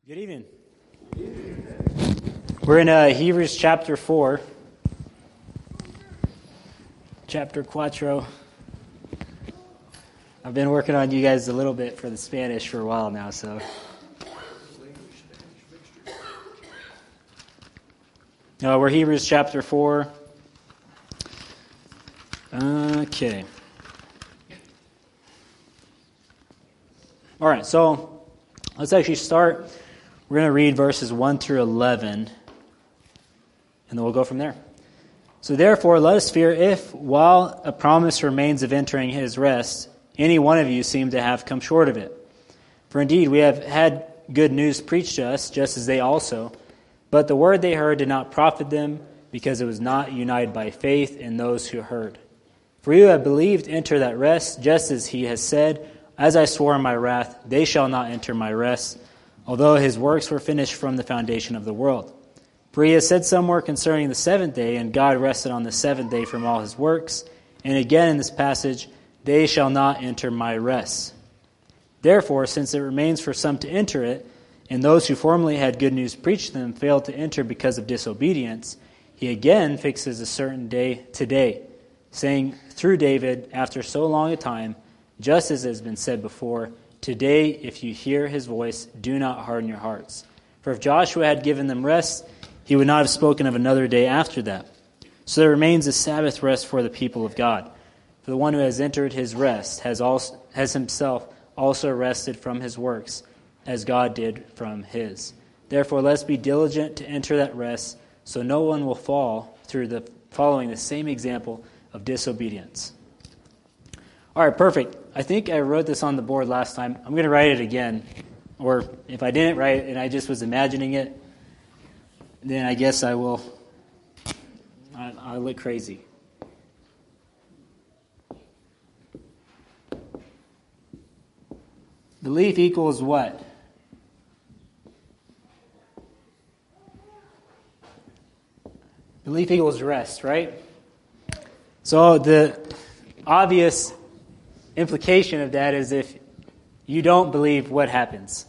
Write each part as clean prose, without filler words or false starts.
Good evening. We're in Hebrews chapter 4. Chapter cuatro. I've been working on you guys a little bit for the Spanish for a while now, so. We're Hebrews chapter 4. Okay. All right, so let's actually start. We're going to read verses 1 through 11, and then we'll go from there. So therefore, let us fear if, while a promise remains of entering his rest, any one of you seem to have come short of it. For indeed, we have had good news preached to us, just as they also. But the word they heard did not profit them, because it was not united by faith in those who heard. For you have believed, enter that rest, just as he has said, as I swore in my wrath, they shall not enter my rest, although his works were finished from the foundation of the world. For he has said somewhere concerning the seventh day, and God rested on the seventh day from all his works. And again in this passage, they shall not enter my rest. Therefore, since it remains for some to enter it, and those who formerly had good news preached to them failed to enter because of disobedience, he again fixes a certain day today, saying through David, after so long a time, just as has been said before, today, if you hear his voice, do not harden your hearts. For if Joshua had given them rest, he would not have spoken of another day after that. So there remains a Sabbath rest for the people of God. For the one who has entered his rest has himself also rested from his works, as God did from his. Therefore, let's be diligent to enter that rest, so no one will fall through following the same example of disobedience. All right, perfect. I think I wrote this on the board last time. I'm going to write it again. Or if I didn't write it and I just was imagining it, then I guess I will. I'll look crazy. Belief equals what? Belief equals rest, right? So the obvious implication of that is if you don't believe, what happens?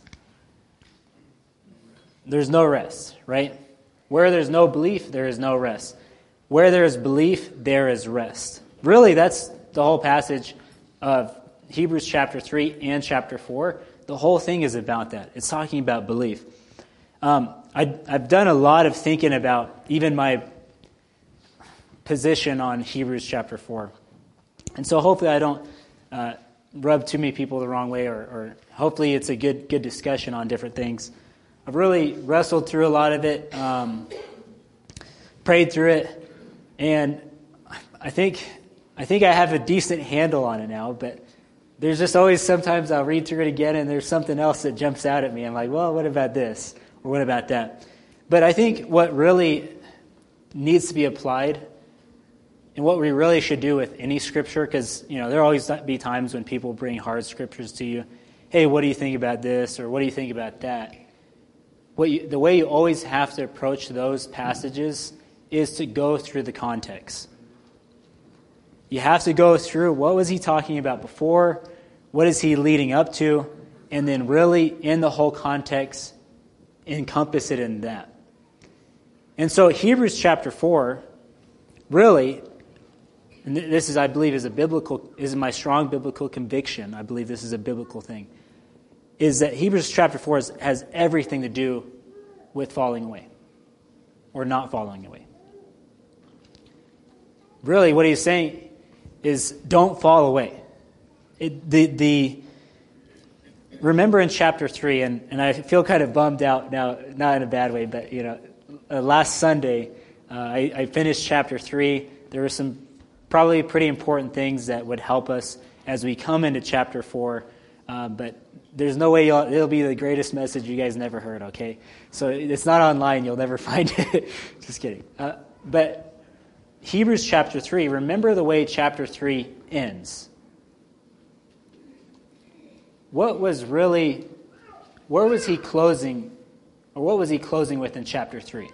There's no rest, right? Where there's no belief, there is no rest. Where there is belief, there is rest. Really, that's the whole passage of Hebrews chapter 3 and chapter 4. The whole thing is about that. It's talking about belief. I've done a lot of thinking about even my position on Hebrews chapter 4. And so hopefully I don't rub too many people the wrong way, or hopefully it's a good discussion on different things. I've really wrestled through a lot of it, prayed through it, and I think I have a decent handle on it now, but there's just always sometimes I'll read through it again and there's something else that jumps out at me. I'm like, well, what about this? Or what about that? But I think what really needs to be applied and what we really should do with any scripture, because there'll always be times when people bring hard scriptures to you. Hey, what do you think about this? Or what do you think about that? The way you always have to approach those passages is to go through the context. You have to go through what was he talking about before, what is he leading up to, and then really in the whole context, encompass it in that. And so Hebrews chapter 4, really, and this is, I believe, is my strong biblical conviction. I believe this is a biblical thing. Is that Hebrews chapter 4 has everything to do with falling away or not falling away. Really, what he's saying is don't fall away. Remember in chapter 3, and I feel kind of bummed out now, not in a bad way, but last Sunday I finished chapter 3. There were some probably pretty important things that would help us as we come into chapter 4, but there's no way it'll be the greatest message you guys never heard, okay? So it's not online. You'll never find it. Just kidding. But Hebrews chapter 3, remember the way chapter 3 ends. Where was he closing, or what was he closing with in chapter 3?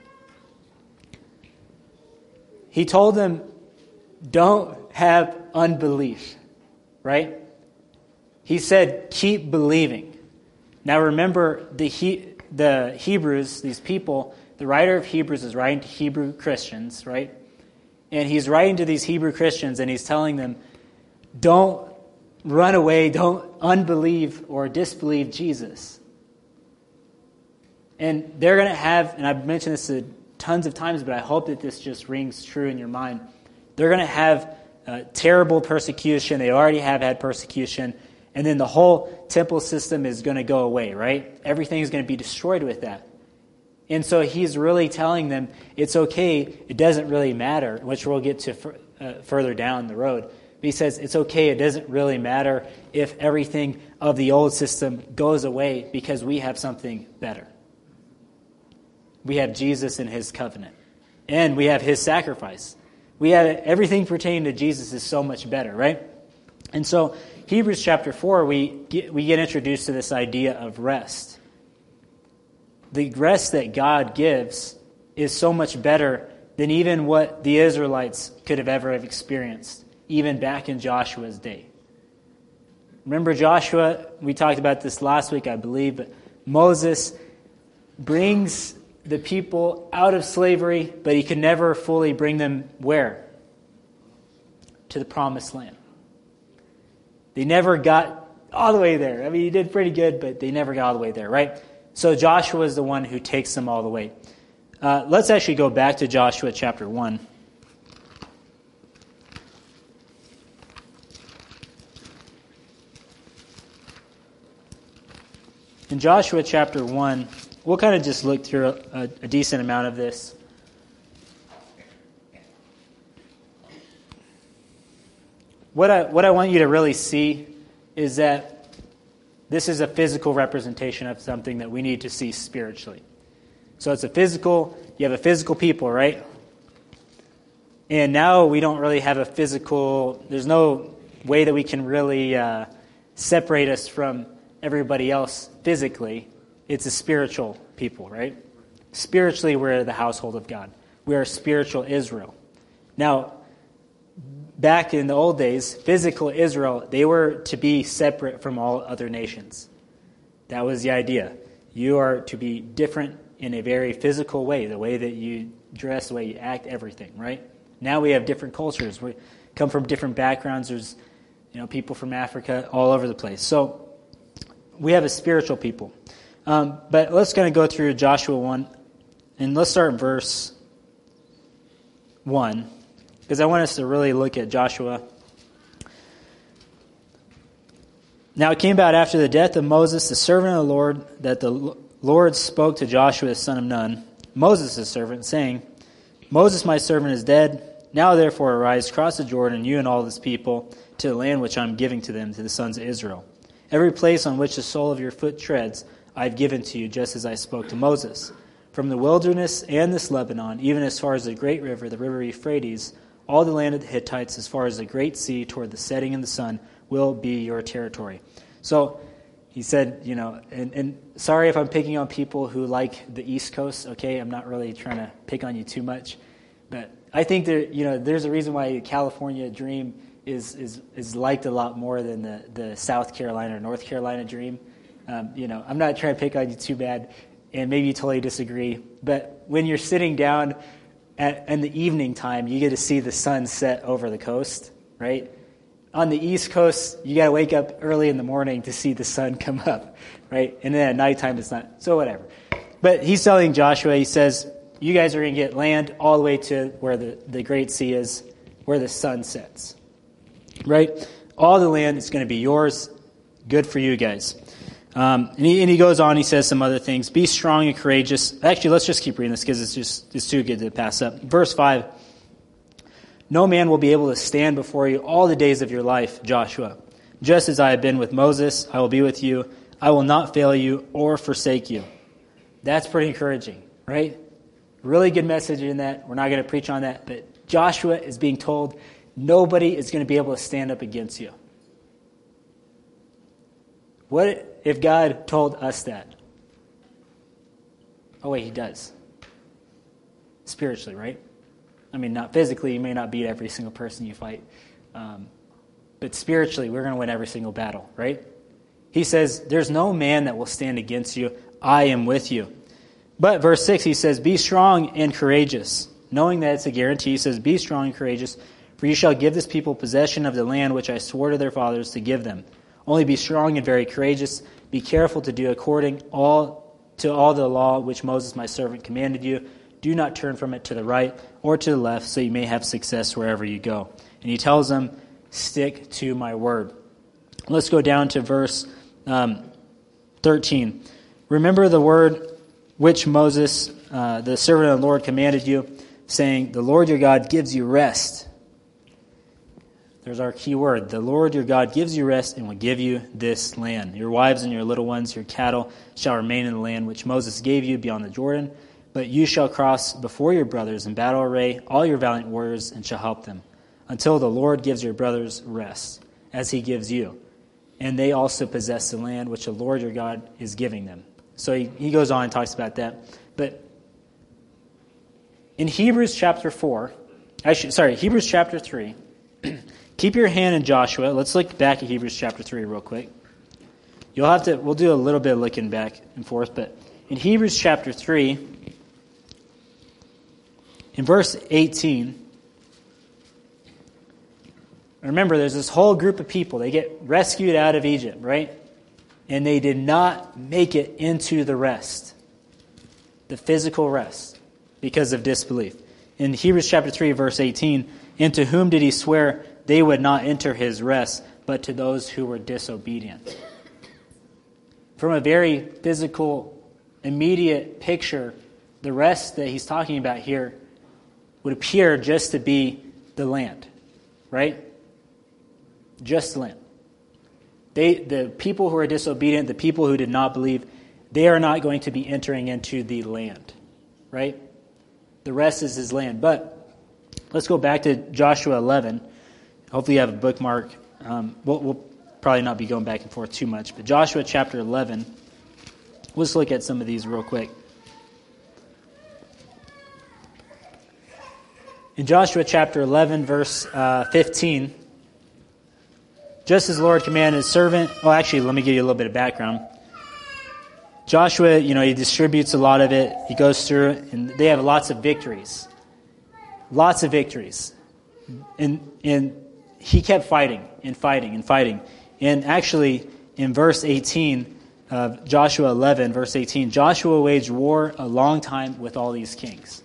He told them, don't have unbelief, right? He said, keep believing. Now remember, the the Hebrews, these people, the writer of Hebrews is writing to Hebrew Christians, right? And he's writing to these Hebrew Christians, and he's telling them, don't run away, don't unbelieve or disbelieve Jesus. And they're going to have, and I've mentioned this tons of times, but I hope that this just rings true in your mind. They're going to have terrible persecution. They already have had persecution. And then the whole temple system is going to go away, right? Everything is going to be destroyed with that. And so he's really telling them it's okay, it doesn't really matter, which we'll get to further down the road. But he says it's okay, it doesn't really matter if everything of the old system goes away because we have something better. We have Jesus and his covenant. And we have his sacrifice. We have everything pertaining to Jesus is so much better, right? And so Hebrews chapter 4, we get introduced to this idea of rest. The rest that God gives is so much better than even what the Israelites could have ever experienced, even back in Joshua's day. Remember Joshua? We talked about this last week, I believe, but Moses brings the people out of slavery, but he could never fully bring them where? To the promised land. They never got all the way there. I mean, he did pretty good, but they never got all the way there, right? So Joshua is the one who takes them all the way. Let's actually go back to Joshua chapter 1. In Joshua chapter 1, we'll kind of just look through a decent amount of this. What I want you to really see is that this is a physical representation of something that we need to see spiritually. So it's you have a physical people, right? And now we don't really have there's no way that we can really separate us from everybody else physically. It's a spiritual people, right? Spiritually, we're the household of God. We are spiritual Israel. Now, back in the old days, physical Israel, they were to be separate from all other nations. That was the idea. You are to be different in a very physical way, the way that you dress, the way you act, everything, right? Now we have different cultures. We come from different backgrounds. There's people from Africa all over the place. So we have a spiritual people. But let's kind of go through Joshua 1, and let's start in verse 1. Because I want us to really look at Joshua. Now it came about after the death of Moses, the servant of the Lord, that the Lord spoke to Joshua, the son of Nun, Moses' servant, saying, Moses, my servant, is dead. Now therefore arise, cross the Jordan, you and all this people, to the land which I am giving to them, to the sons of Israel. Every place on which the sole of your foot treads, I have given to you, just as I spoke to Moses. From the wilderness and this Lebanon, even as far as the great river, the river Euphrates, all the land of the Hittites, as far as the great sea toward the setting of the sun, will be your territory. So he said, and sorry if I'm picking on people who like the East Coast, okay? I'm not really trying to pick on you too much. But I think there's a reason why the California dream is liked a lot more than the South Carolina or North Carolina dream. I'm not trying to pick on you too bad, and maybe you totally disagree. But when you're sitting down in the evening time, you get to see the sun set over the coast, right? On the East Coast, you got to wake up early in the morning to see the sun come up, right? And then at nighttime, it's not. So whatever. But he's telling Joshua, he says, you guys are going to get land all the way to where the Great Sea is, where the sun sets, right? All the land is going to be yours. Good for you guys. And he goes on, he says some other things. Be strong and courageous. Actually, let's just keep reading this because it's too good to pass up. Verse 5. No man will be able to stand before you all the days of your life, Joshua. Just as I have been with Moses, I will be with you. I will not fail you or forsake you. That's pretty encouraging, right? Really good message in that. We're not going to preach on that. But Joshua is being told nobody is going to be able to stand up against you. What if God told us that? Oh, wait, he does. Spiritually, right? I mean, not physically. You may not beat every single person you fight. But spiritually, we're going to win every single battle, right? He says, there's no man that will stand against you. I am with you. But verse 6, he says, be strong and courageous. Knowing that it's a guarantee, he says, be strong and courageous, for you shall give this people possession of the land which I swore to their fathers to give them. Only be strong and very courageous. Be careful to do according to all the law which Moses my servant commanded you. Do not turn from it to the right or to the left, so you may have success wherever you go. And he tells them, stick to my word. Let's go down to verse 13. Remember the word which Moses, the servant of the Lord, commanded you, saying, the Lord your God gives you rest. There's our key word. The Lord your God gives you rest and will give you this land. Your wives and your little ones, your cattle, shall remain in the land which Moses gave you beyond the Jordan. But you shall cross before your brothers in battle array, all your valiant warriors, and shall help them, until the Lord gives your brothers rest, as he gives you. And they also possess the land which the Lord your God is giving them. So he goes on and talks about that. But in Hebrews chapter 3, keep your hand in Joshua. Let's look back at Hebrews chapter 3 real quick. We'll do a little bit of looking back and forth, but in Hebrews chapter 3, in verse 18, remember there's this whole group of people. They get rescued out of Egypt, right? And they did not make it into the rest, the physical rest, because of disbelief. In Hebrews chapter 3, verse 18, and to whom did he swear they would not enter his rest, but to those who were disobedient? From a very physical, immediate picture, the rest that he's talking about here would appear just to be the land, right? Just the land. The people who are disobedient, the people who did not believe, they are not going to be entering into the land, right? The rest is his land. But let's go back to Joshua 11. Hopefully you have a bookmark. We'll probably not be going back and forth too much. But Joshua chapter 11, let's look at some of these real quick. In Joshua chapter 11, verse 15, just as the Lord commanded his servant... Oh, actually, let me give you a little bit of background. Joshua, he distributes a lot of it. He goes through it, and they have lots of victories. Lots of victories. And he kept fighting and fighting and fighting. And actually, in verse 18 of Joshua 11, verse 18, Joshua waged war a long time with all these kings.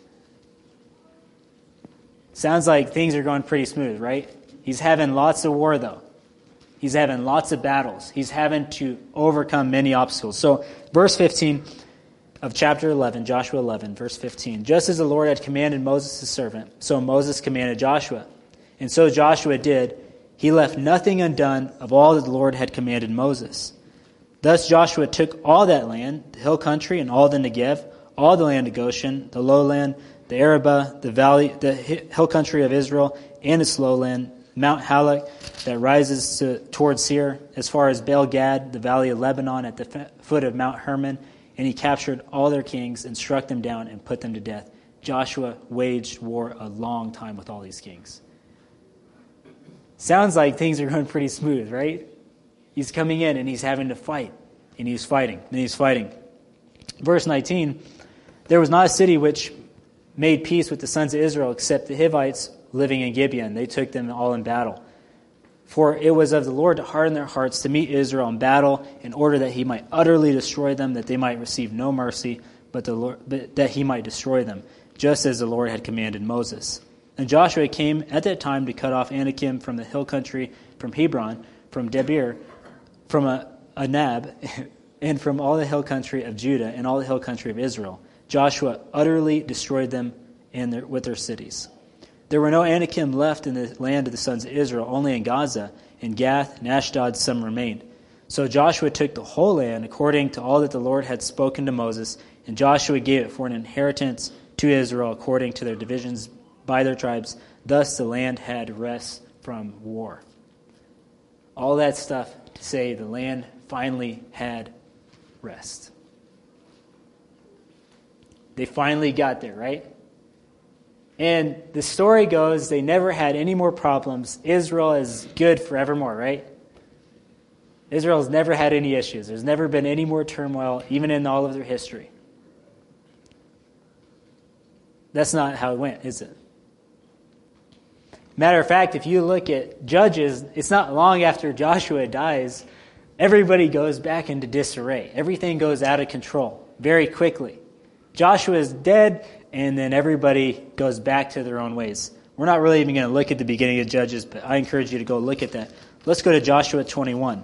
Sounds like things are going pretty smooth, right? He's having lots of war, though. He's having lots of battles. He's having to overcome many obstacles. So, verse 15 of chapter 11, Joshua 11, verse 15. Just as the Lord had commanded Moses his servant, so Moses commanded Joshua. And so Joshua did. He left nothing undone of all that the Lord had commanded Moses. Thus Joshua took all that land, the hill country and all the Negev, all the land of Goshen, the lowland, the Arabah, the valley, the hill country of Israel, and its lowland, Mount Halak that rises towards Seir, as far as Baal-Gad, the valley of Lebanon at the foot of Mount Hermon, and he captured all their kings and struck them down and put them to death. Joshua waged war a long time with all these kings. Sounds like things are going pretty smooth, right? He's coming in and he's having to fight, and he's fighting, and he's fighting. Verse 19, there was not a city which made peace with the sons of Israel except the Hivites living in Gibeon. They took them all in battle. For it was of the Lord to harden their hearts to meet Israel in battle, in order that he might utterly destroy them, that they might receive no mercy, but that he might destroy them, just as the Lord had commanded Moses. And Joshua came at that time to cut off Anakim from the hill country, from Hebron, from Debir, from Anab, and from all the hill country of Judah and all the hill country of Israel. Joshua utterly destroyed them with their cities. There were no Anakim left in the land of the sons of Israel, only in Gaza, in Gath, and Ashdod some remained. So Joshua took the whole land according to all that the Lord had spoken to Moses, and Joshua gave it for an inheritance to Israel according to their divisions by their tribes. Thus the land had rest from war. All that stuff to say the land finally had rest. They finally got there, right? And the story goes they never had any more problems. Israel is good forevermore, right? Israel's never had any issues. There's never been any more turmoil, even in all of their history. That's not how it went, is it? Matter of fact, if you look at Judges, it's not long after Joshua dies, everybody goes back into disarray. Everything goes out of control very quickly. Joshua is dead, and then everybody goes back to their own ways. We're not really even going to look at the beginning of Judges, but I encourage you to go look at that. Let's go to Joshua 21.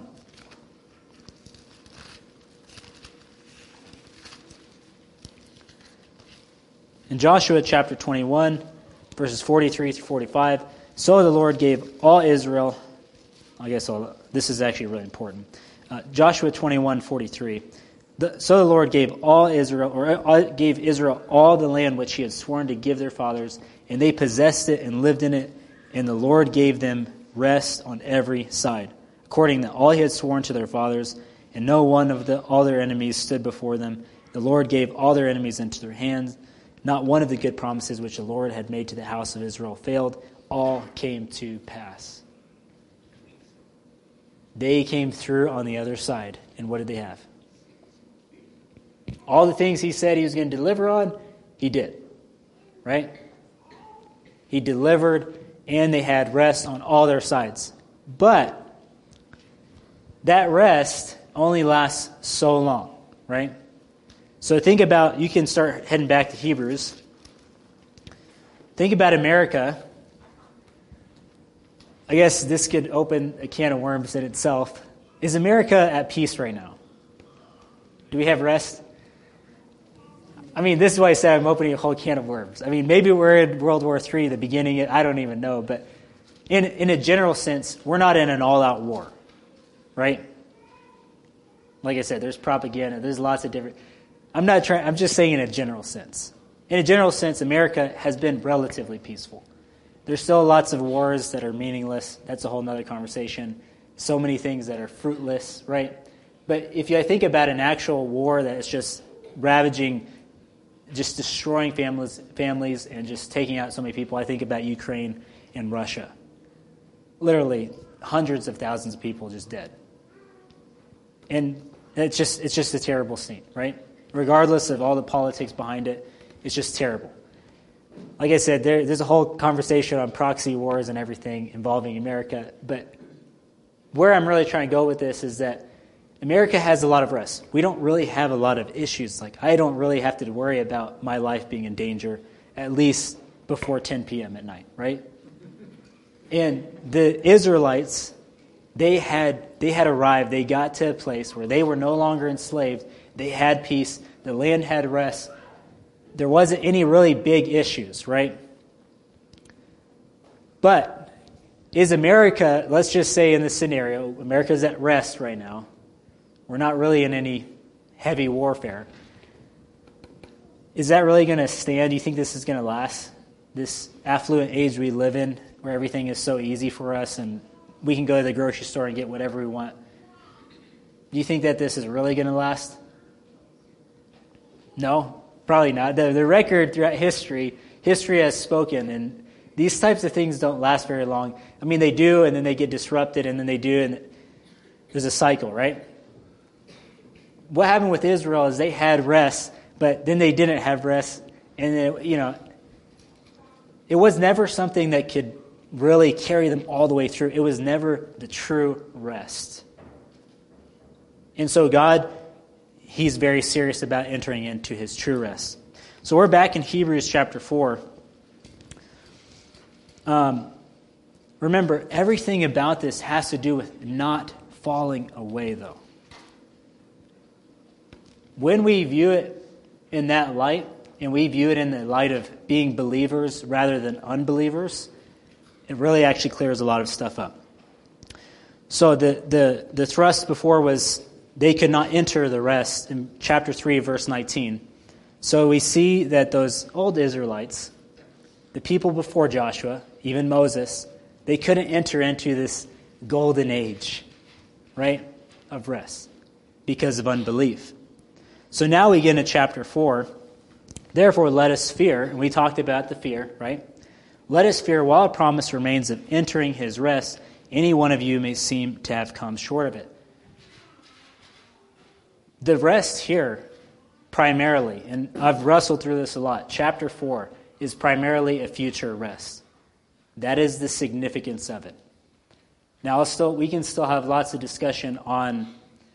In Joshua chapter 21, verses 43 through 45, so the Lord gave all Israel, this is actually really important. Joshua 21:43. So the Lord gave gave Israel all the land which he had sworn to give their fathers, and they possessed it and lived in it, and the Lord gave them rest on every side, according to all he had sworn to their fathers, and no one of all their enemies stood before them. The Lord gave all their enemies into their hands. Not one of the good promises which the Lord had made to the house of Israel failed. All came to pass. They came through on the other side. And what did they have? All the things he said he was going to deliver on, he did. Right? He delivered, and they had rest on all their sides. But that rest only lasts so long. Right? So think about, you can start heading back to Hebrews. Think about America. I guess this could open a can of worms in itself. Is America at peace right now? Do we have rest? I mean, this is why I said I'm opening a whole can of worms. I mean, maybe we're in World War III, the beginning, I don't even know. But in a general sense, we're not in an all-out war, right? Like I said, there's propaganda. There's lots of different... I'm just saying in a general sense. In a general sense, America has been relatively peaceful. There's still lots of wars that are meaningless. That's a whole other conversation. So many things that are fruitless, right? But if you think about an actual war that is just ravaging, just destroying families and just taking out so many people, I think about Ukraine and Russia. Literally hundreds of thousands of people just dead. And it's just a terrible scene, right? Regardless of all the politics behind it, it's just terrible. Like I said, there's a whole conversation on proxy wars and everything involving America, but where I'm really trying to go with this is that America has a lot of rest. We don't really have a lot of issues. Like, I don't really have to worry about my life being in danger, at least before 10 p.m. at night, right? And the Israelites, they had arrived. They got to a place where they were no longer enslaved. They had peace. The land had rest. There wasn't any really big issues, right? But is America, let's just say in this scenario, America's at rest right now. We're not really in any heavy warfare. Is that really going to stand? Do you think this is going to last? This affluent age we live in, where everything is so easy for us and we can go to the grocery store and get whatever we want. Do you think that this is really going to last? No, probably not. The record throughout history has spoken, and these types of things don't last very long. I mean, they do, and then they get disrupted, and then they do, and there's a cycle, right? What happened with Israel is they had rest, but then they didn't have rest, and then, it was never something that could really carry them all the way through. It was never the true rest. And so God, He's very serious about entering into His true rest. So we're back in Hebrews chapter 4. Remember, everything about this has to do with not falling away, though. When we view it in that light, and we view it in the light of being believers rather than unbelievers, it really actually clears a lot of stuff up. So the thrust before was they could not enter the rest in chapter 3, verse 19. So we see that those old Israelites, the people before Joshua, even Moses, they couldn't enter into this golden age, right, of rest because of unbelief. So now we get into chapter 4. Therefore, let us fear, and we talked about the fear, right? Let us fear while a promise remains of entering His rest, any one of you may seem to have come short of it. the rest here, primarily, and I've wrestled through this a lot, chapter 4 is primarily a future rest. That is the significance of it. Now, we can still have lots of discussion on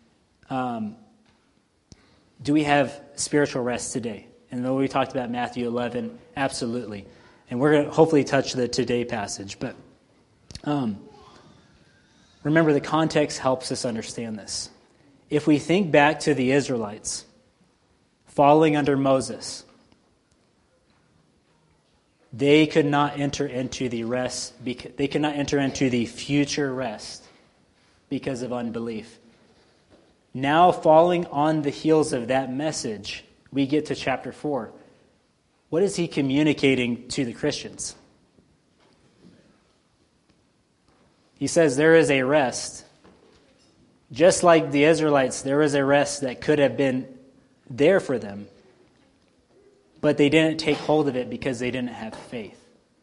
do we have spiritual rest today? And though we talked about Matthew 11, absolutely. And we're going to hopefully touch the today passage. But remember, the context helps us understand this. If we think back to the Israelites following under Moses, they could not enter into the rest. They could not enter into the future rest because of unbelief. Now, following on the heels of that message, we get to chapter 4. What is he communicating to the Christians? He says there is a rest. Just like the Israelites, there was a rest that could have been there for them, but they didn't take hold of it because they didn't have faith.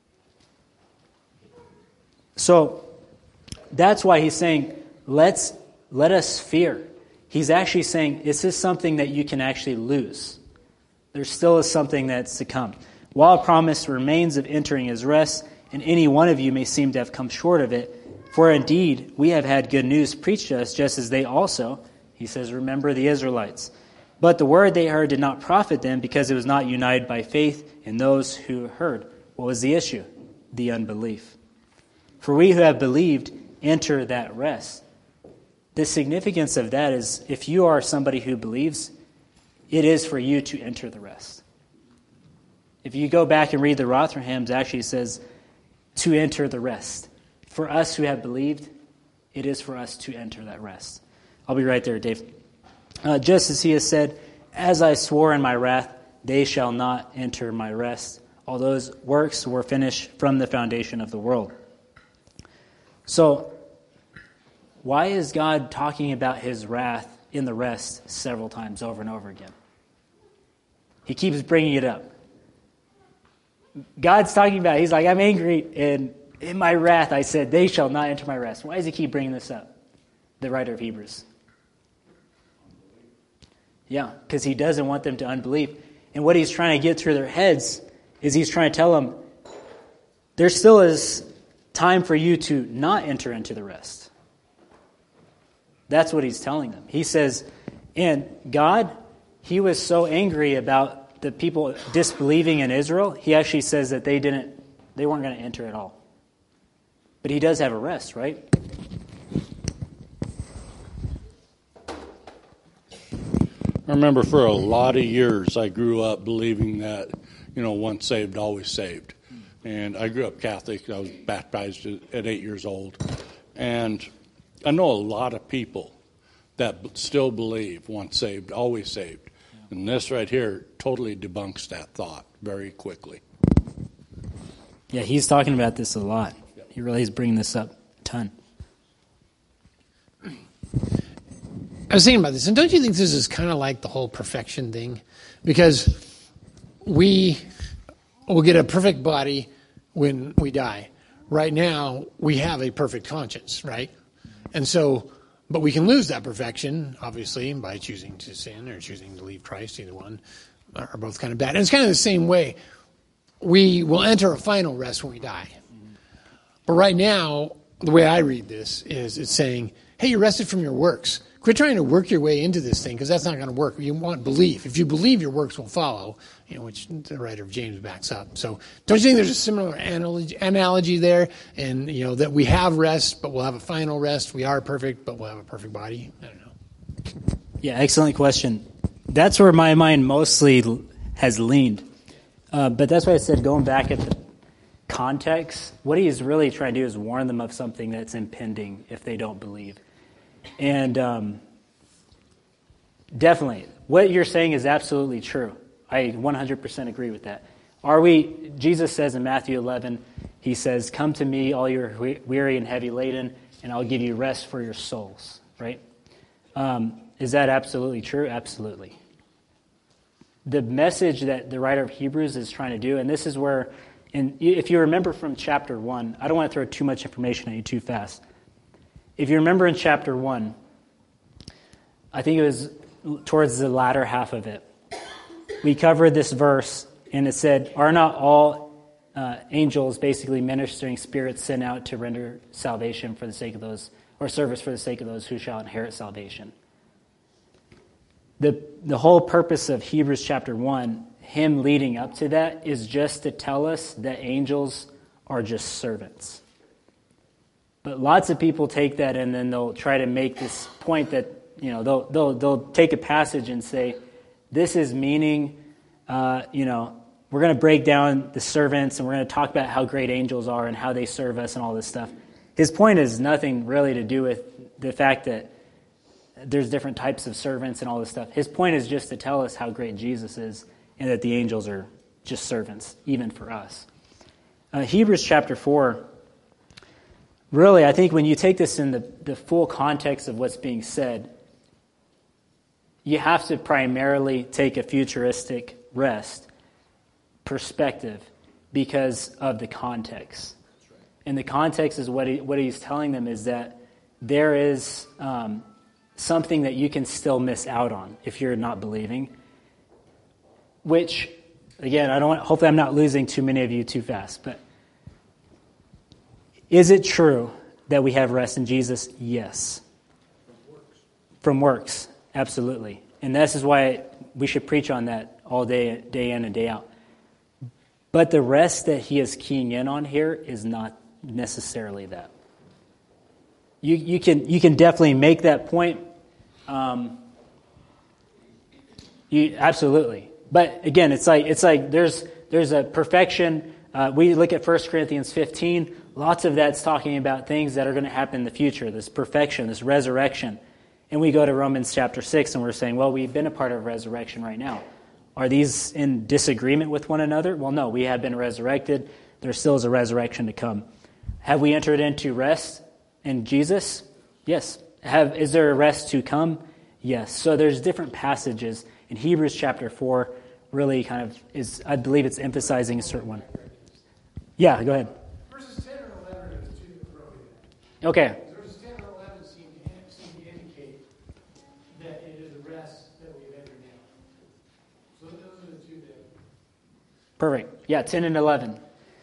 So that's why he's saying, let us fear. He's actually saying, this is something that you can actually lose. There still is something that's to come. While a promise remains of entering his rest, and any one of you may seem to have come short of it, for indeed we have had good news preached to us, just as they also, he says, remember the Israelites. But the word they heard did not profit them, because it was not united by faith in those who heard. What was the issue? The unbelief. For we who have believed enter that rest. The significance of that is, if you are somebody who believes, it is for you to enter the rest. If you go back and read the Rotherhams, actually says to enter the rest. For us who have believed, it is for us to enter that rest. I'll be right there, Dave. Just as he has said, as I swore in my wrath, they shall not enter my rest. All those works were finished from the foundation of the world. So, why is God talking about his wrath in the rest several times over and over again? He keeps bringing it up. God's talking about it. He's like, I'm angry, and in my wrath I said, they shall not enter my rest. Why does he keep bringing this up? The writer of Hebrews. Yeah, because he doesn't want them to unbelieve. And what he's trying to get through their heads is he's trying to tell them, there still is time for you to not enter into the rest. That's what he's telling them. He says, and God, he was so angry about the people disbelieving in Israel, he actually says that they weren't going to enter at all. But he does have a rest, right? I remember for a lot of years I grew up believing that, once saved, always saved. And I grew up Catholic. I was baptized at 8 years old. And I know a lot of people that still believe once saved, always saved. Yeah. And this right here totally debunks that thought very quickly. Yeah, he's talking about this a lot. Yep. He really is bringing this up a ton. I was thinking about this, and don't you think this is kind of like the whole perfection thing? Because we will get a perfect body when we die. Right now, we have a perfect conscience, right? And so, but we can lose that perfection, obviously, by choosing to sin or choosing to leave Christ. Either one are both kind of bad. And it's kind of the same way. We will enter a final rest when we die. But right now, the way I read this is it's saying, hey, you're rested from your works. Quit trying to work your way into this thing, because that's not going to work. You want belief. If you believe, your works will follow, which the writer of James backs up. So don't you think there's a similar analogy there? And, that we have rest, but we'll have a final rest. We are perfect, but we'll have a perfect body. I don't know. Yeah, excellent question. That's where my mind mostly has leaned. But that's why I said, going back at the context, what he's really trying to do is warn them of something that's impending if they don't believe. And definitely, what you're saying is absolutely true. I 100% agree with that. Jesus says in Matthew 11, he says, come to me, all you are weary and heavy laden, and I'll give you rest for your souls, right? Is that absolutely true? Absolutely. The message that the writer of Hebrews is trying to do, and this is where, and if you remember from chapter 1, I don't want to throw too much information at you too fast. If you remember in chapter 1, I think it was towards the latter half of it. We covered this verse, and it said, "Are not all angels basically ministering spirits sent out to render salvation for the sake of those, or service for the sake of those who shall inherit salvation?" The whole purpose of Hebrews chapter 1, him leading up to that, is just to tell us that angels are just servants. But lots of people take that and then they'll try to make this point that, they'll take a passage and say, this is meaning, we're going to break down the servants and we're going to talk about how great angels are and how they serve us and all this stuff. His point is nothing really to do with the fact that there's different types of servants and all this stuff. His point is just to tell us how great Jesus is and that the angels are just servants, even for us. Hebrews chapter 4, really, I think when you take this in the full context of what's being said, you have to primarily take a futuristic rest perspective because of the context. And the context is what he's telling them is that there is something that you can still miss out on if you're not believing, which, again, hopefully I'm not losing too many of you too fast, but is it true that we have rest in Jesus? Yes. From works, absolutely. And this is why we should preach on that all day in and day out. But the rest that he is keying in on here is not necessarily that. You can definitely make that point. Absolutely. But again, it's like there's a perfection. We look at 1 Corinthians 15. Lots of that's talking about things that are going to happen in the future, this perfection, this resurrection. And we go to Romans chapter 6 and we're saying, well, we've been a part of resurrection right now. Are these in disagreement with one another? Well, no, we have been resurrected. There still is a resurrection to come. Have we entered into rest in Jesus? Yes. Is there a rest to come? Yes. So there's different passages. In Hebrews chapter 4 really kind of is, I believe it's emphasizing a certain one. Yeah, go ahead. Verses 10 and 11 are the two that throw it. Okay. Verses 10 and 11 seem to indicate that it is a rest that we've entered in. So those are the two that... Perfect. Yeah, 10 and 11.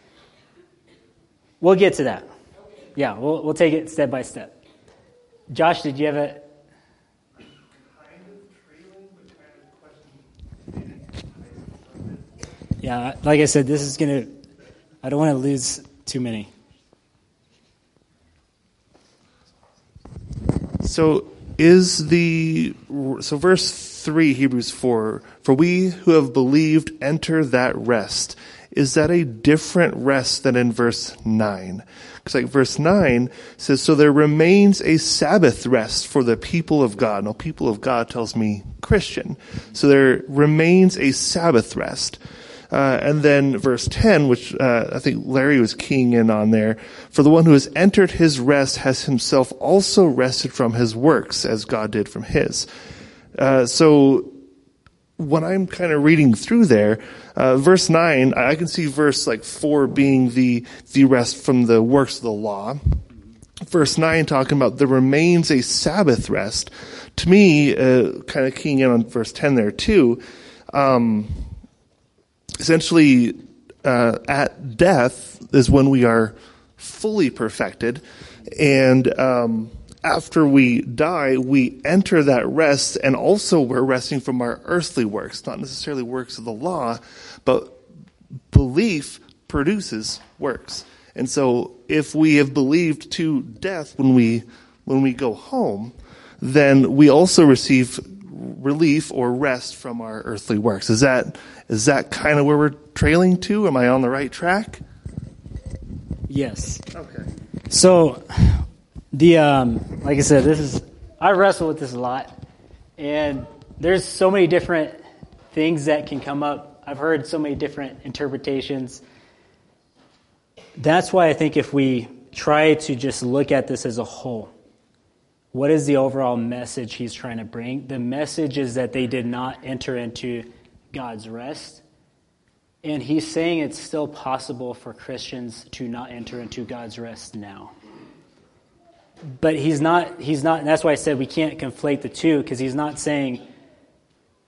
We'll get to that. Okay. Yeah, we'll take it step by step. Josh, did you have a... Yeah, like I said, this is going to... I don't want to lose too many. So verse 3, Hebrews 4, "For we who have believed enter that rest." Is that a different rest than in verse 9? Because like verse 9 says, "So there remains a Sabbath rest for the people of God." Now, people of God tells me Christian. So there remains a Sabbath rest. And then verse 10, which I think Larry was keying in on there, "For the one who has entered his rest has himself also rested from his works, as God did from his." So when I'm kind of reading through there, verse 9, I can see verse 4 being the rest from the works of the law. Verse 9 talking about there remains a Sabbath rest. To me, kind of keying in on verse 10 there too, essentially, at death is when we are fully perfected, and after we die, we enter that rest, and also we're resting from our earthly works, not necessarily works of the law, but belief produces works. And so if we have believed to death when we go home, then we also receive relief or rest from our earthly works. Is that kind of where we're trailing to? Am I on the right track? Yes. Okay. So, like I said, I wrestle with this a lot, and there's so many different things that can come up. I've heard so many different interpretations. That's why I think if we try to just look at this as a whole, what is the overall message he's trying to bring? The message is that they did not enter into God's rest. And he's saying it's still possible for Christians to not enter into God's rest now. But he's not, that's why I said we can't conflate the two, because he's not saying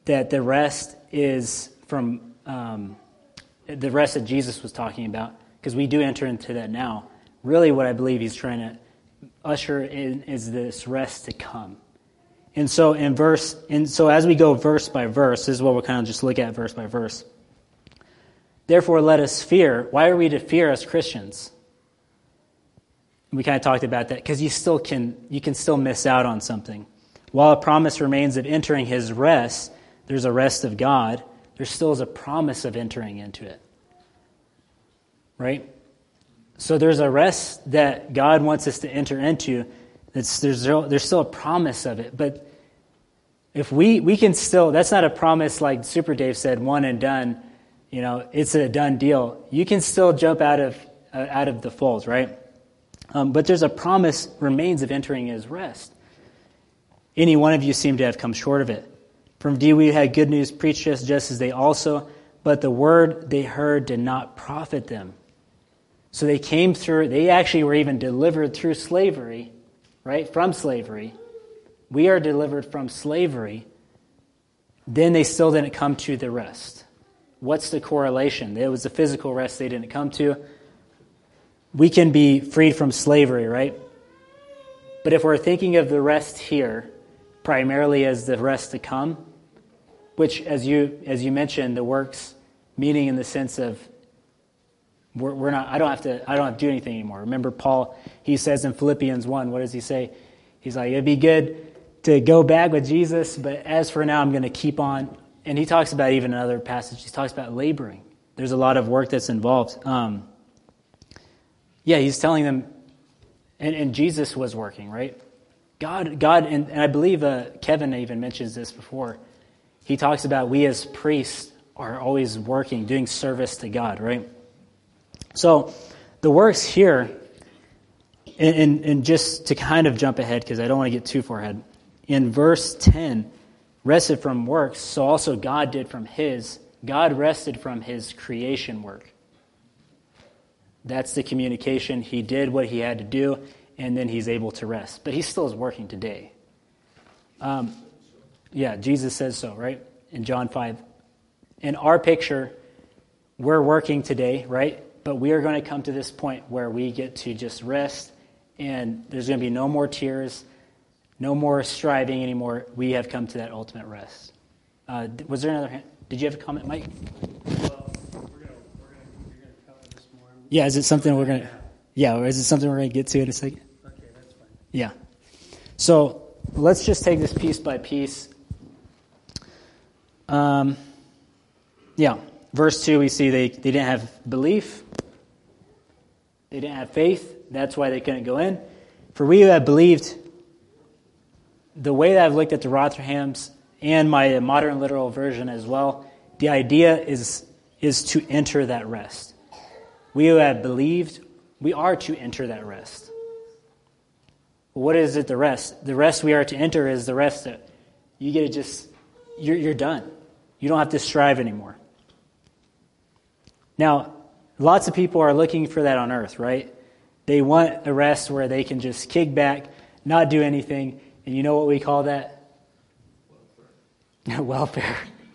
that the rest is from the rest that Jesus was talking about, because we do enter into that now. Really what I believe he's trying to usher in is this rest to come. And so as we go verse by verse, this is what we'll kind of just look at verse by verse. Therefore, let us fear. Why are we to fear as Christians? We kind of talked about that because you can still miss out on something. While a promise remains of entering his rest, there's a rest of God. There still is a promise of entering into it. Right? So there's a rest that God wants us to enter into. There's still a promise of it. But if we can still, that's not a promise like Super Dave said, one and done. It's a done deal. You can still jump out of the fold, right? But there's a promise remains of entering his rest. Any one of you seem to have come short of it. From D we had good news preached to us just as they also, but the word they heard did not profit them. So they actually were even delivered through slavery, right? From slavery. We are delivered from slavery. Then they still didn't come to the rest. What's the correlation? It was the physical rest they didn't come to. We can be freed from slavery, right? But if we're thinking of the rest here, primarily as the rest to come, which as you mentioned, the works, meaning in the sense of I don't have to do anything anymore. Remember Paul, he says in Philippians 1, what does he say? He's like, it'd be good to go back with Jesus, but as for now, I'm going to keep on. And he talks about even another passage, he talks about laboring. There's a lot of work that's involved. He's telling them, and Jesus was working, right? God, and I believe Kevin even mentions this before. He talks about we as priests are always working, doing service to God, right? So the works here, and just to kind of jump ahead, because I don't want to get too far ahead, in verse 10, rested from works, so also God rested from his creation work. That's the communication. He did what he had to do, and then he's able to rest. But he still is working today. Jesus says so, right? In John 5. In our picture, we're working today, right? But we are going to come to this point where we get to just rest, and there's going to be no more tears, no more striving anymore. We have come to that ultimate rest. Was there another hand? Did you have a comment, Mike? Yeah, is it something we're going to... Yeah, or is it something we're going to get to in a second? Okay, that's fine. Yeah. So let's just take this piece by piece. Verse 2, we see they didn't have belief. They didn't have faith. That's why they couldn't go in. For we who have believed, the way that I've looked at the Rotherhams and my modern literal version as well, the idea is to enter that rest. We who have believed, we are to enter that rest. What is it, the rest? The rest we are to enter is the rest that you get to just, you're done. You don't have to strive anymore. Now, lots of people are looking for that on earth, right? They want a rest where they can just kick back, not do anything, and you know what we call that? Welfare.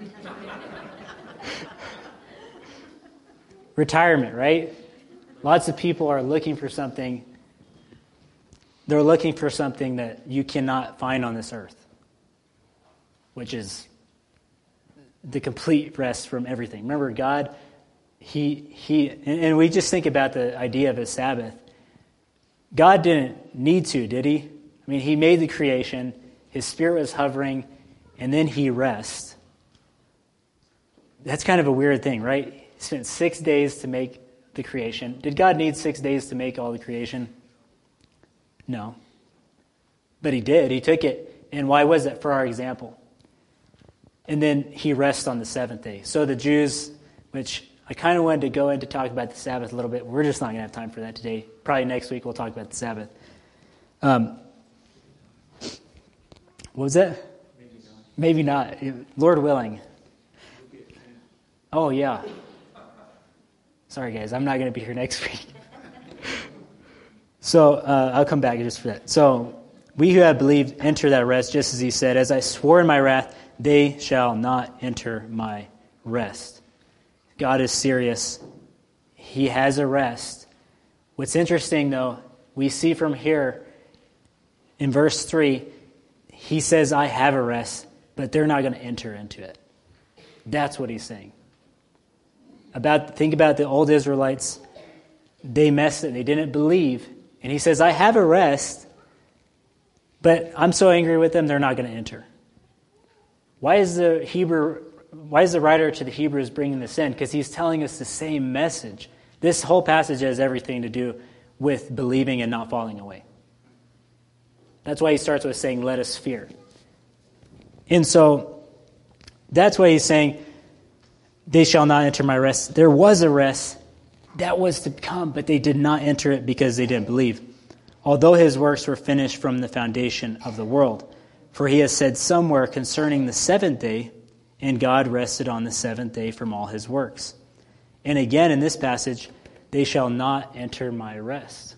Retirement, right? Lots of people are looking for something. They're looking for something that you cannot find on this earth, which is the complete rest from everything. Remember, God, and we just think about the idea of a Sabbath. God didn't need to, did he? I mean, he made the creation. His spirit was hovering, and then he rests. That's kind of a weird thing, right? He spent 6 days to make the creation. Did God need 6 days to make all the creation? No. But he did. He took it. And why was that? For our example. And then he rests on the seventh day. So the Jews, which I kind of wanted to go into talk about the Sabbath a little bit. We're just not going to have time for that today. Probably next week we'll talk about the Sabbath. What was that? Maybe not. Lord willing. Oh, yeah. Sorry, guys. I'm not going to be here next week. So I'll come back just for that. So we who have believed enter that rest, just as he said, as I swore in my wrath, they shall not enter my rest. God is serious. He has a rest. What's interesting, though, we see from here in verse 3, he says, I have a rest, but they're not going to enter into it. That's what he's saying. Think about the old Israelites. They messed it. They didn't believe. And he says, I have a rest, but I'm so angry with them, they're not going to enter. Why is the writer to the Hebrews bringing this in? Because he's telling us the same message. This whole passage has everything to do with believing and not falling away. That's why he starts with saying, let us fear. And so that's why he's saying, they shall not enter my rest. There was a rest that was to come, but they did not enter it because they didn't believe. Although his works were finished from the foundation of the world. For he has said somewhere concerning the seventh day, and God rested on the seventh day from all his works. And again in this passage, they shall not enter my rest.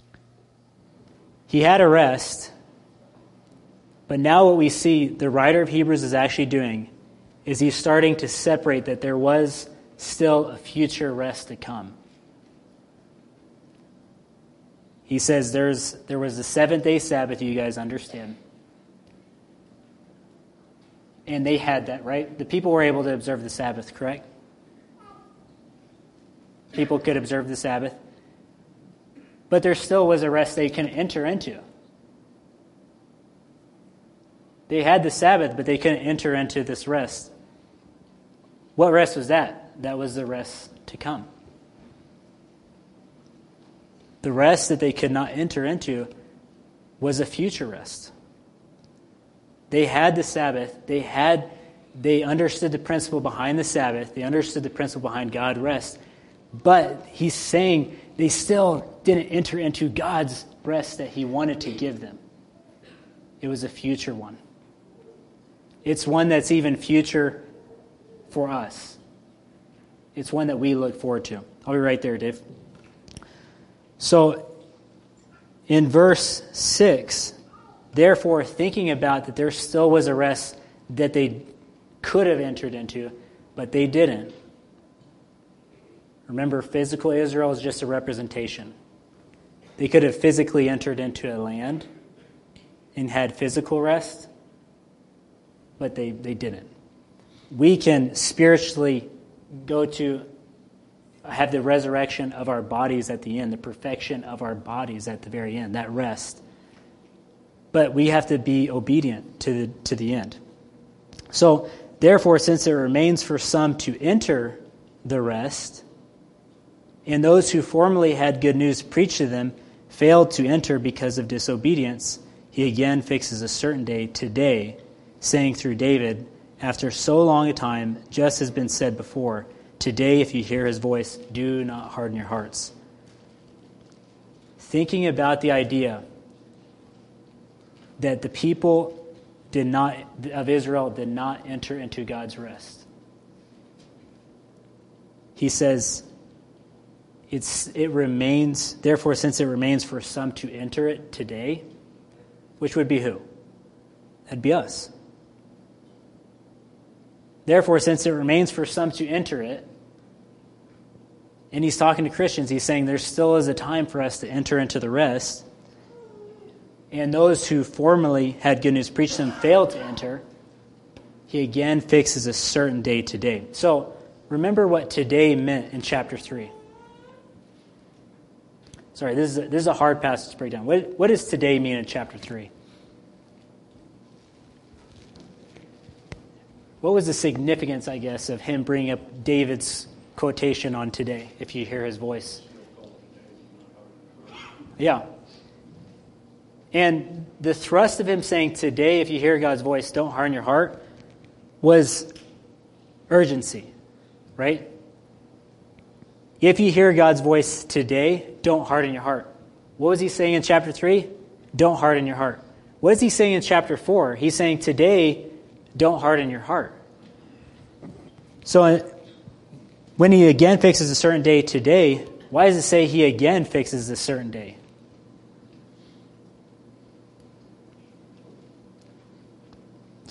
He had a rest, but now what we see the writer of Hebrews is actually doing is he's starting to separate that there was still a future rest to come. He says there was the seventh-day Sabbath, you guys understand. And they had that, right? The people were able to observe the Sabbath, correct? People could observe the Sabbath. But there still was a rest they can enter into. They had the Sabbath, but they couldn't enter into this rest. What rest was that? That was the rest to come. The rest that they could not enter into was a future rest. They had the Sabbath. They understood the principle behind the Sabbath. They understood the principle behind God's rest. But he's saying they still didn't enter into God's rest that he wanted to give them. It was a future one. It's one that's even future for us. It's one that we look forward to. I'll be right there, Dave. So, in verse 6, therefore, thinking about that there still was a rest that they could have entered into, but they didn't. Remember, physical Israel is just a representation. They could have physically entered into a land and had physical rest, but they didn't. We can spiritually go to have the resurrection of our bodies at the end, the perfection of our bodies at the very end, that rest. But we have to be obedient to the end. So, therefore, since it remains for some to enter the rest, and those who formerly had good news preached to them failed to enter because of disobedience, he again fixes a certain day, today, saying through David, after so long a time, just has been said before, today if you hear his voice, do not harden your hearts. Thinking about the idea that the people of Israel did not enter into God's rest. He says, it remains, therefore, since it remains for some to enter it today, which would be who? That'd be us. Therefore, since it remains for some to enter it, and he's talking to Christians, he's saying there still is a time for us to enter into the rest. And those who formerly had good news preached to them failed to enter. He again fixes a certain day today. So remember what today meant in chapter 3. Sorry, this is a hard passage to break down. What does today mean in chapter 3? What was the significance, I guess, of him bringing up David's quotation on today, if you hear his voice? Yeah. And the thrust of him saying today, if you hear God's voice, don't harden your heart, was urgency, right? If you hear God's voice today, don't harden your heart. What was he saying in chapter 3? Don't harden your heart. What is he saying in chapter 4? He's saying today, don't harden your heart. So when he again fixes a certain day today, why does it say he again fixes a certain day?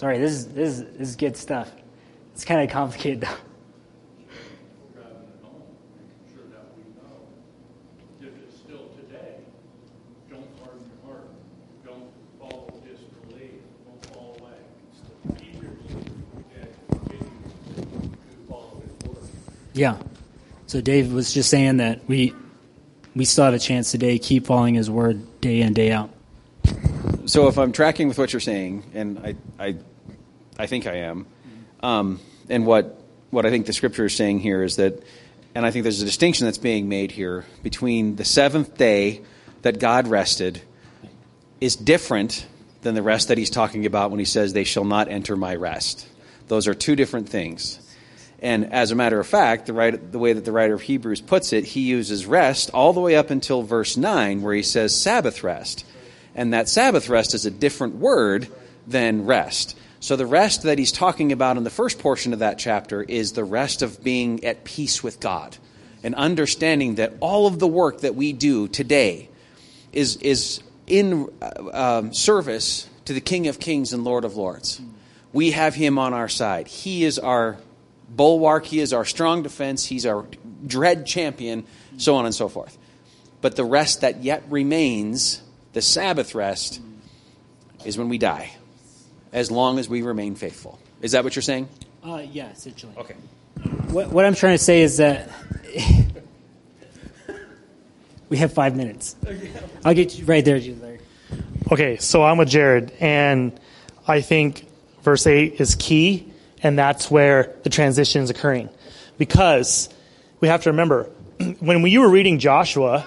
Sorry, this is good stuff. It's kind of complicated, though. Yeah. So Dave was just saying that we still have a chance today. Keep following his word day in, day out. So if I'm tracking with what you're saying, and I think I am, and what I think the scripture is saying here is that, and I think there's a distinction that's being made here between the seventh day that God rested is different than the rest that he's talking about when he says they shall not enter my rest. Those are two different things. And as a matter of fact, the way that the writer of Hebrews puts it, he uses rest all the way up until verse 9 where he says Sabbath rest. And that Sabbath rest is a different word than rest. So the rest that he's talking about in the first portion of that chapter is the rest of being at peace with God and understanding that all of the work that we do today is in service to the King of Kings and Lord of Lords. We have him on our side. He is our bulwark. He is our strong defense. He's our dread champion, so on and so forth. But the rest that yet remains, the Sabbath rest, is when we die, as long as we remain faithful. Is that what you're saying? Yeah, essentially. Okay. What I'm trying to say is that we have 5 minutes. I'll get you right there, Larry. Okay, so I'm with Jared, and I think verse 8 is key, and that's where the transition is occurring. Because we have to remember, when you were reading Joshua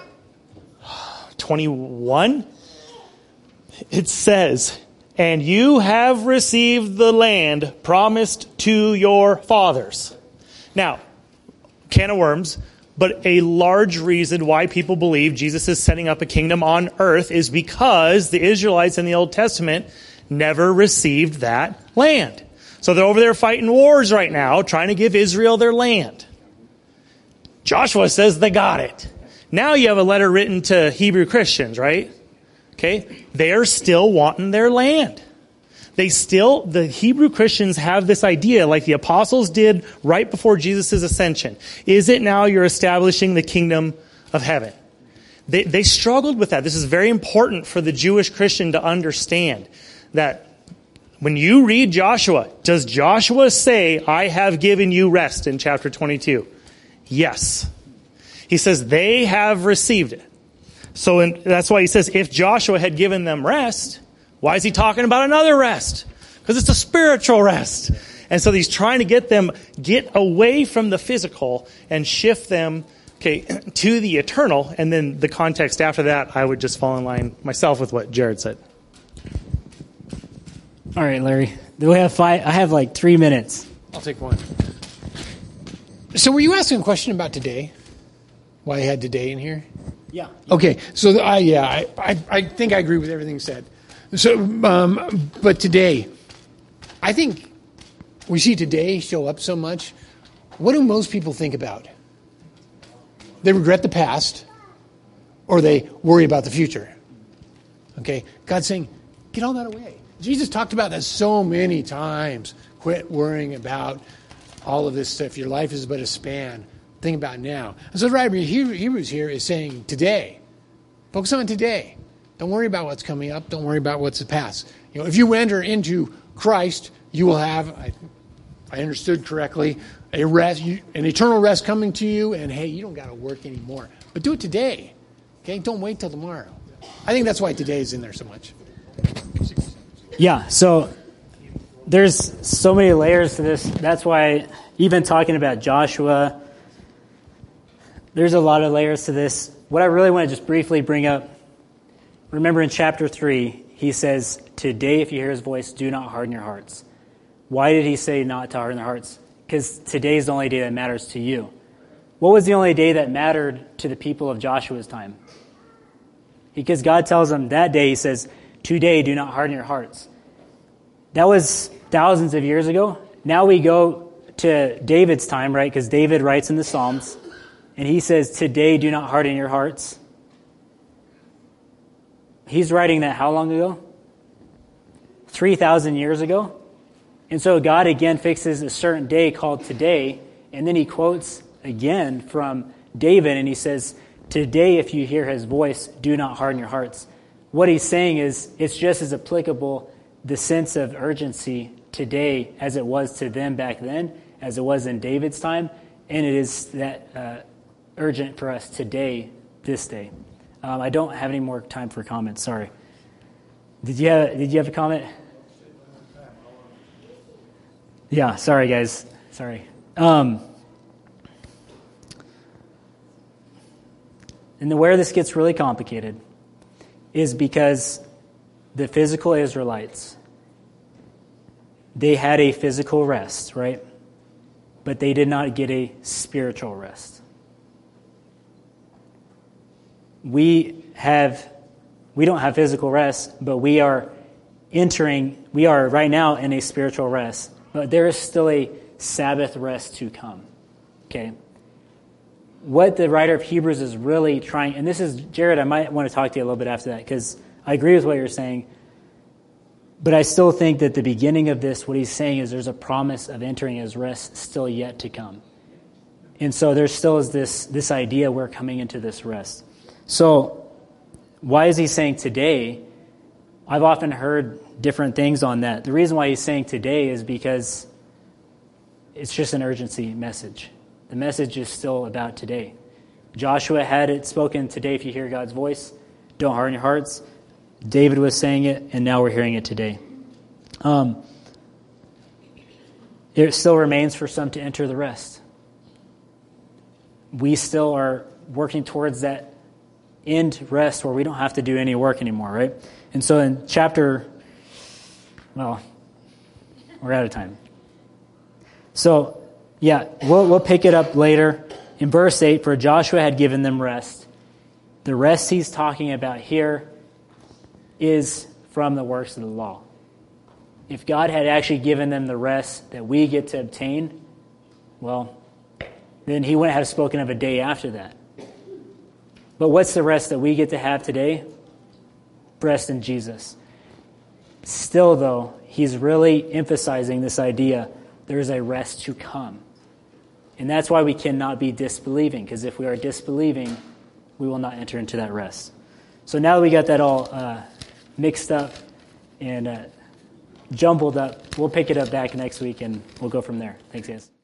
21, it says, and you have received the land promised to your fathers. Now, can of worms, but a large reason why people believe Jesus is setting up a kingdom on earth is because the Israelites in the Old Testament never received that land. So they're over there fighting wars right now, trying to give Israel their land. Joshua says they got it. Now you have a letter written to Hebrew Christians, right? Okay, they're still wanting their land. The Hebrew Christians have this idea, like the apostles did right before Jesus' ascension. Is it now you're establishing the kingdom of heaven? They struggled with that. This is very important for the Jewish Christian to understand that when you read Joshua, does Joshua say, I have given you rest in chapter 22? Yes. He says they have received it. So that's why he says, if Joshua had given them rest, why is he talking about another rest? Because it's a spiritual rest. And so he's trying to get away from the physical and shift them, to the eternal. And then the context after that, I would just fall in line myself with what Jared said. All right, Larry. Do we have 5? I have like 3 minutes. I'll take one. So were you asking a question about today? Why I had today in here? Yeah. Okay. So I think I agree with everything said. So, but today, I think we see today show up so much. What do most people think about? They regret the past, or they worry about the future. Okay? God's saying, get all that away. Jesus talked about that so many times. Quit worrying about all of this stuff. Your life is but a span. Think about now. And so the writer of Hebrews here is saying today. Focus on today. Don't worry about what's coming up. Don't worry about what's the past. If you enter into Christ, you will have, I understood correctly, a rest, an eternal rest coming to you. And hey, you don't got to work anymore. But do it today. Okay? Don't wait till tomorrow. I think that's why today is in there so much. Yeah, so there's so many layers to this. That's why even talking about Joshua, there's a lot of layers to this. What I really want to just briefly bring up, remember in chapter 3, he says, today if you hear his voice, do not harden your hearts. Why did he say not to harden their hearts? Because today is the only day that matters to you. What was the only day that mattered to the people of Joshua's time? Because God tells them that day, he says, today do not harden your hearts. That was thousands of years ago. Now we go to David's time, right? Because David writes in the Psalms, and he says, today do not harden your hearts. He's writing that how long ago? 3,000 years ago. And so God again fixes a certain day called today, and then he quotes again from David, and he says, "Today, if you hear his voice, do not harden your hearts." What he's saying is it's just as applicable, the sense of urgency today as it was to them back then, as it was in David's time, and it is that urgent for us today, this day. I don't have any more time for comments. Sorry. Did you have a comment? Yeah. Sorry, guys. Sorry. And then where this gets really complicated is because the physical Israelites, they had a physical rest, right? But they did not get a spiritual rest. We don't have physical rest, but we are right now in a spiritual rest, but there is still a Sabbath rest to come. Okay? What the writer of Hebrews is really trying, and this is, Jared, I might want to talk to you a little bit after that, because I agree with what you're saying, but I still think that the beginning of this, what he's saying is there's a promise of entering his rest still yet to come. And so there still is this idea we're coming into this rest. So why is he saying today? I've often heard different things on that. The reason why he's saying today is because it's just an urgency message. The message is still about today. Joshua had it spoken today, if you hear God's voice, don't harden your hearts. David was saying it, and now we're hearing it today. It still remains for some to enter the rest. We still are working towards that end rest where we don't have to do any work anymore, right? And so in we're out of time. So, yeah, we'll pick it up later. In verse 8, for Joshua had given them rest. The rest he's talking about here is from the works of the law. If God had actually given them the rest that we get to obtain, well, then he wouldn't have spoken of a day after that. But what's the rest that we get to have today? Rest in Jesus. Still, though, he's really emphasizing this idea, there is a rest to come. And that's why we cannot be disbelieving, because if we are disbelieving, we will not enter into that rest. So now that we got that all mixed up and jumbled up, we'll pick it up back next week, and we'll go from there. Thanks, guys.